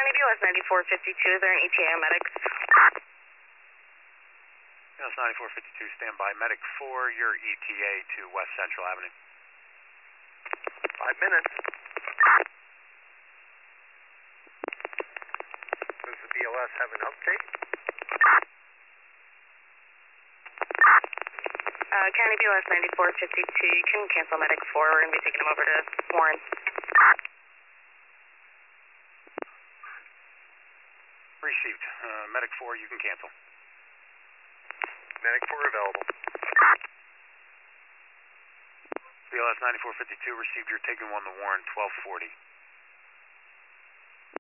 County BLS 9452, is there an ETA on medic? BLS 9452, stand by. Medic 4, your ETA to West Central Avenue. 5 minutes. Does the BLS have an update? County BLS 9452, you can cancel medic 4, we're going to be taking him over to Warren. Received. Medic 4, you can cancel. Medic 4 available. BLS 9452, received. You're taking 1 to Warren, 1240.